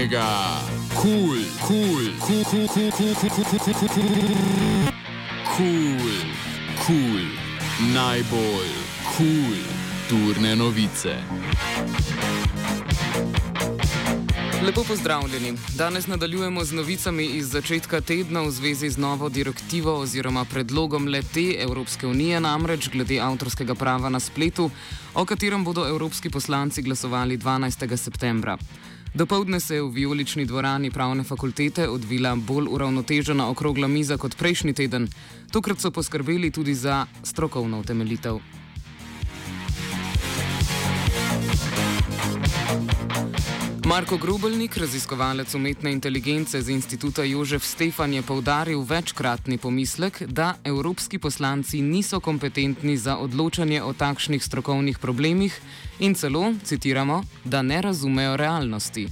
mega, cool, najbolj cool turne novice. Lepo pozdravljeni. Danes nadaljujemo z novicami iz začetka tedna v zvezi z novo direktivo oziroma predlogom le-te Evropske unije, namreč glede avtorskega prava na spletu, o katerem bodo evropski poslanci glasovali 12. septembra. Dopoldne se je v vijolični dvorani pravne fakultete odvila bolj uravnotežena okrogla miza kot prejšnji teden. Tokrat so poskrbeli tudi za strokovno utemeljitev. Marko Grubelnik, raziskovalec umetne inteligence z Instituta Jožef Stefan, je poudaril večkratni pomislek, da evropski poslanci niso kompetentni za odločanje o takšnih strokovnih problemih in celo, citiramo, da ne razumejo realnosti.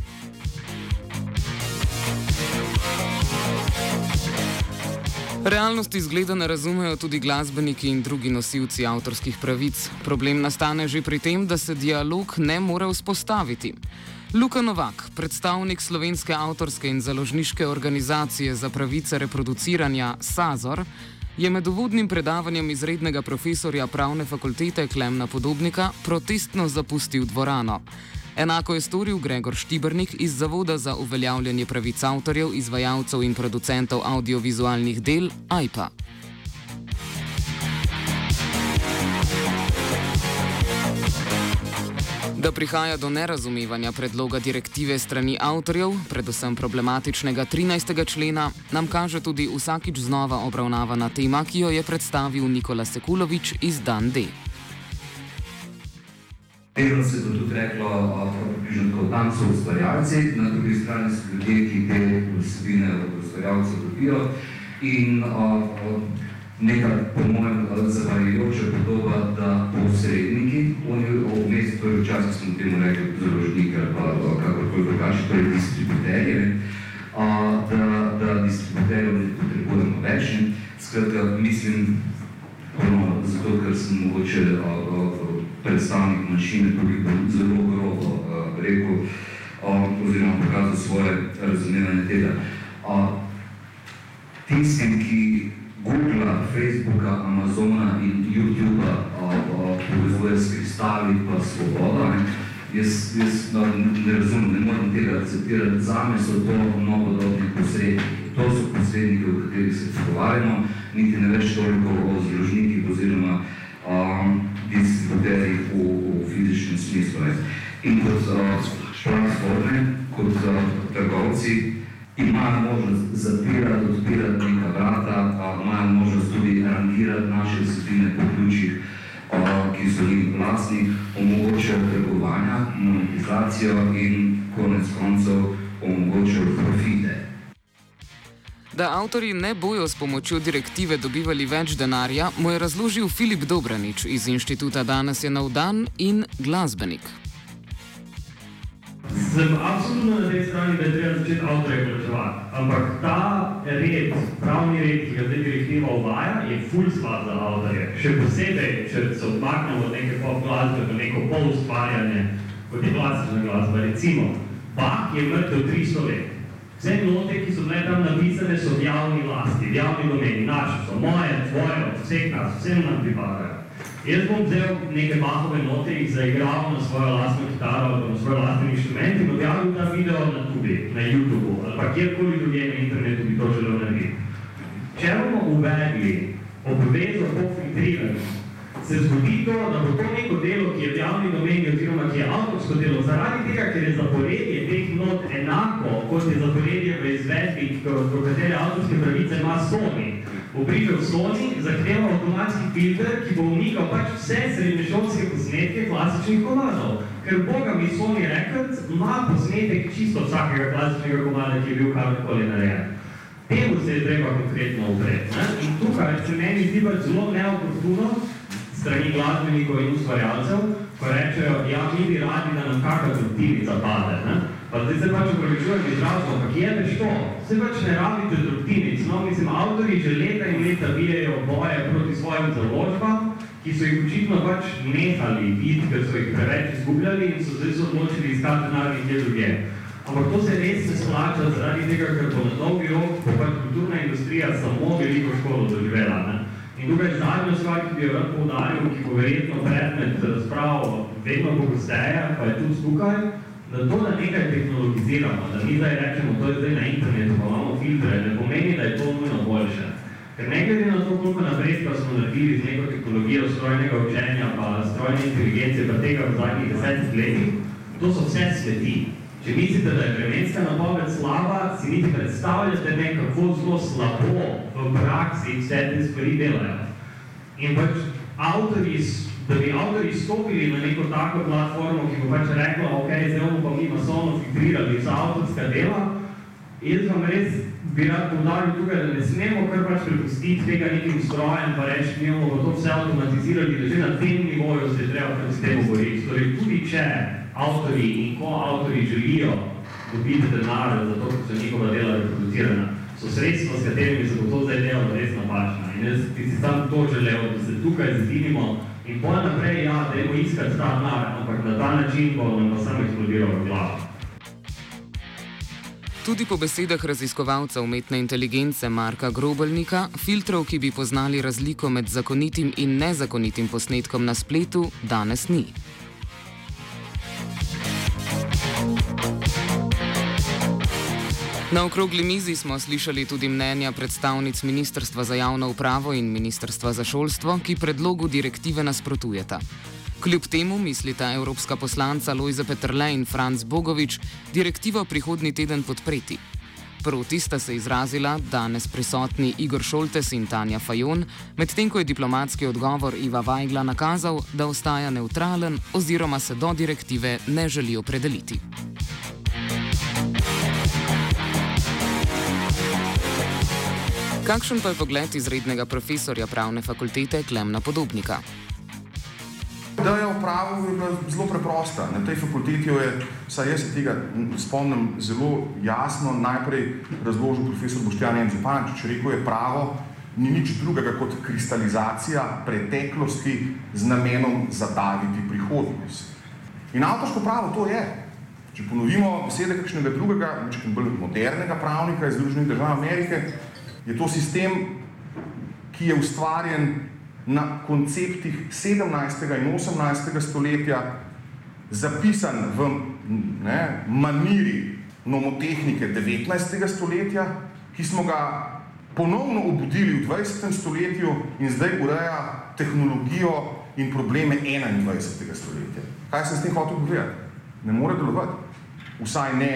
Realnosti izgleda ne razumejo tudi glasbeniki in drugi nosilci avtorskih pravic. Problem nastane že pri tem, da se dialog ne more vzpostaviti. Luka Novak, predstavnik slovenske avtorske in založniške organizacije za pravice reproduciranja SAZOR, je med uvodnim predavanjem izrednega profesorja pravne fakultete Klemna Podobnika protestno zapustil dvorano. Enako je storil Gregor Štibernik iz Zavoda za uveljavljanje pravic avtorjev, izvajalcev in producentov audiovizualnih del AIPA. Da prihaja do nerazumevanja predloga direktive strani avtorjev, predvsem problematičnega 13. člena, nam kaže tudi vsakič znova obravnavana tema, ki jo je predstavil Nikola Sekulovič iz Dan D. Vedno se bo tudi reklo, približno tako, tam so ustvarjalci, na drugi strani so ljudje, ki te vsebine od ustvarjalcev dobijo in neka, po mojem, zavajajoča podoba, da posredniki, oni vmes, torej včasih smo temu rekli založniki ali pa kakorkoli drugače, torej distributerje, da distributerjev ne potrebujemo več. Skratka, mislim, zato, ker sem mogoče predstavnik manjšine, tudi bom zelo grobo rekel, oziroma pokazal svoje razumevanje tega. Tistim, ki Googla, Facebooka, Amazona in YouTubea povezuje s Kristali pa Svoboda, jaz ne razumem, ne moram tega akceptirati. Zame so to novodobni posredniki. To so posredniki, o katerih se pogovarjamo, niti ne več toliko o založnikih oziroma distributerjih v fizičnem smislu. In kot platforme, kot trgovci, imajo možnost zapirati, odpirati neka vrata, imajo možnost tudi rangirati naše vsebine po ključih, ki so njim vlastni, omogočajo trgovanja, monetizacijo in konec koncev omogočajo profite. Da avtorji ne bojo s pomočjo direktive dobivali več denarja, mu je razložil Filip Dobranič iz Inštituta Danes je nov dan in glasbenik. Sem absolutno na tej strani, da je treba začeti avtorje plačevati, ampak ta red, pravni red, ki ga zdaj direktiva uvaja, je ful slab za avtorje. Še posebej, če se odmaknemo od neke pop glasbe do neko pol ustvarjanje, kot je klasična glasba. Recimo, Bach je mrtev 300 let. Vse note, ki so bile tam napisane, so v javni lasti, v javni domeni, naše so, moje, tvoje, od vseh nas, vsem nam pripadajo. Jaz bom vzel neke Bachove note, jih zaigral na svojo lastno kitaro ali na svoj lastni inštrument in objavil ta video na tubi, na YouTubeu ali pa kjerkoli drugje na internetu bi to želel narediti. Če bomo uvedli obvezo po filtriranju, se zgodi to, da bo to neko delo, ki je v javni domeni oziroma ki je avtorsko delo, zaradi tega, ker je zaporedje teh not enako, kot je zaporedje v izvedbi, do katere avtorske pravice ima Sony. Obrižal Sony zahteva avtomatski filter, ki bo umikal pač vse srednješolske posnetke klasičnih komadov. Ker Boga mi Sony Records ima posnetek čisto vsakega klasičnega komada, ki je bil karkoli narejen. Temu se je treba konkretno upreti. In tukaj se meni zdi pač zelo neoportuno strani glasbenikov in ustvarjalcev, ko rečejo, ja, mi bi radi, da nam kakšna drobtinica pade. Pa zdaj se pač upravičujem izrazno, ampak jebeš to. Se pač ne rabite drobtinic. No, mislim, avtorji že leta in leta bijejo boje proti svojim založbam, ki so jih očitno pač nehali biti, ker so jih preveč izgubljali in so zdaj se odločili iskati denar nekje drugje. Ampak to se res ne splača zaradi tega, ker bo na dolgi rok bo pač kulturna industrija samo veliko škodo doživela. Ne? In tukaj zadnja stvar, ki bi jo rad poudaril, ki bo verjetno predmet razprav vedno pogosteje, pa je tudi tukaj, da to, da nekaj tehnologiziramo, da mi zdaj rečemo, to je zdaj na internetu, pa imamo filtre, ne pomeni, da je to nujno boljše. Ker ne glede na to, koliko napredka smo naredili z neko tehnologijo strojnega učenja, pa strojne inteligence, pa tega v zadnjih 10 letih, to so vse sveti. Če mislite, da je vremenska napoved slaba, si niti predstavljate ne, kako zelo slabo v praksi vse te stvari delajo. In pač da bi avtori stopili na neko tako platformo, ki bo pač rekla, ok, zdaj bomo pa mi masovno filtrirali vsa avtorska dela, jaz vam res bi rad poudaril tukaj, da ne smemo kar pač prepustiti tega nekim strojem, pa reči, mi bomo to vse automatizirali, da že na tem nivoju se treba s tem boriti. Torej, tudi če avtori in ko avtori želijo dobiti denar za to, ko so njihova dela reproducirana, so sredstva, s katerimi se bo to zdaj delalo res napačna. In jaz bi si sam to želel, da se tukaj zedinimo in pol naprej, ja, dajmo iskati ta denar, ampak na ta način bo nam pa sam eksplodiral v glavo. Tudi po besedah raziskovalca umetne inteligence Marka Grobelnika, filtrov, ki bi poznali razliko med zakonitim in nezakonitim posnetkom na spletu, danes ni. Na okrogli mizi smo slišali tudi mnenja predstavnic Ministrstva za javno upravo in Ministrstva za šolstvo, ki predlogu direktive nasprotujeta. Kljub temu mislita evropska poslanca Lojze Peterle in Franc Bogovič direktivo prihodnji teden podpreti. Proti sta se izrazila danes prisotni Igor Šoltes in Tanja Fajon, medtem ko je diplomatski odgovor Iva Vajgla nakazal, da ostaja nevtralen oziroma se do direktive ne želi opredeliti. Kakšen pa je pogled izrednega profesorja pravne fakultete Klemna Podobnika? Ideja o pravu je bila zelo preprosta. Na tej fakulteti je, saj jaz se tega spomnim zelo jasno, najprej razložil profesor Boštjan M. Zupančič, rekel je, pravo ni nič drugega kot kristalizacija preteklosti z namenom zadaviti prihodnost. In avtorsko pravo to je. Če ponovimo besede kakšnega drugega, bolj modernega pravnika iz Združenih držav Amerike, je to sistem, ki je ustvarjen na konceptih 17. in 18. stoletja, zapisan v maniri nomotehnike 19. stoletja, ki smo ga ponovno obudili v 20. stoletju in zdaj ureja tehnologijo in probleme 21. stoletja. Kaj sem s tem hotel povedati? Ne more delovati. Vsaj ne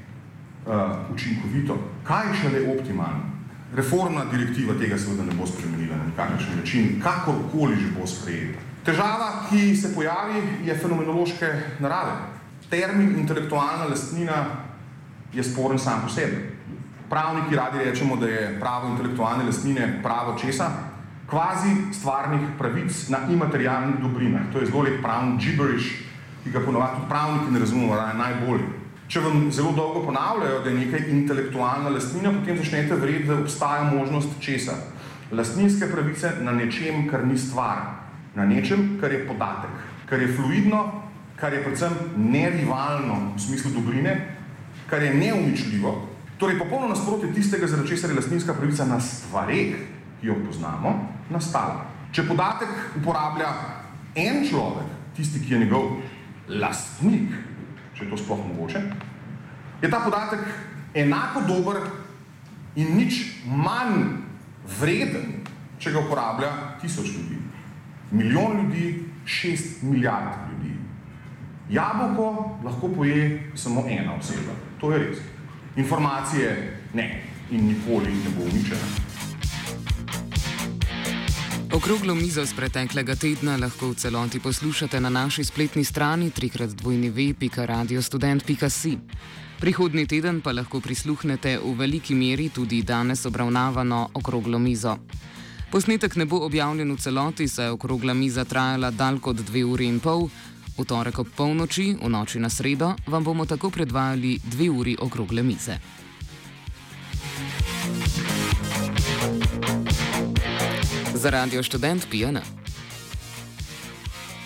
učinkovito. Kaj šele optimalno? Reformna direktiva tega seveda ne bo spremenila na kakšen način, kakorkoli že bo sprejeta. Težava, ki se pojavi, je fenomenološke narave. Termin intelektualna lastnina je sporen sam po sebi. Pravniki radi rečemo, da je pravo intelektualne lastnine pravo česa? Kvazi stvarnih pravic na imaterialnih dobrinah. To je zelo lep pravni gibberish, ki ga ponovadi tudi pravniki ne razumemo, da je najbolj. Če vam zelo dolgo ponavljajo, da je nekaj intelektualna lastnina, potem začnete verjeti, da obstaja možnost česa. Lastninske pravice na nečem, kar ni stvar. Na nečem, kar je podatek. Kar je fluidno, kar je predvsem nerivalno v smislu dobrine, kar je neuničljivo. Torej, popolno nasprotje tistega, zaradi česar je lastninska pravica na stvareh, ki jo poznamo, nastala. Če podatek uporablja en človek, tisti, ki je njegov lastnik, če je to sploh mogoče, je ta podatek enako dober in nič manj vreden, če ga uporablja 1000 ljudi. 1 milijon ljudi, 6 milijard ljudi. Jabolko lahko poje samo ena oseba. To je res. Informacije ne in nikoli ne bo uničena. Okroglo mizo z preteklega tedna lahko v celoti poslušate na naši spletni strani www.radiostudent.si. Prihodnji teden pa lahko prisluhnete v veliki meri tudi danes obravnavano okroglo mizo. Posnetek ne bo objavljen v celoti, saj je okrogla miza trajala dalj kot 2 uri in pol. V torek ob polnoči, v noči na sredo, vam bomo tako predvajali 2 uri okrogle mize. Za Radio Študent PN.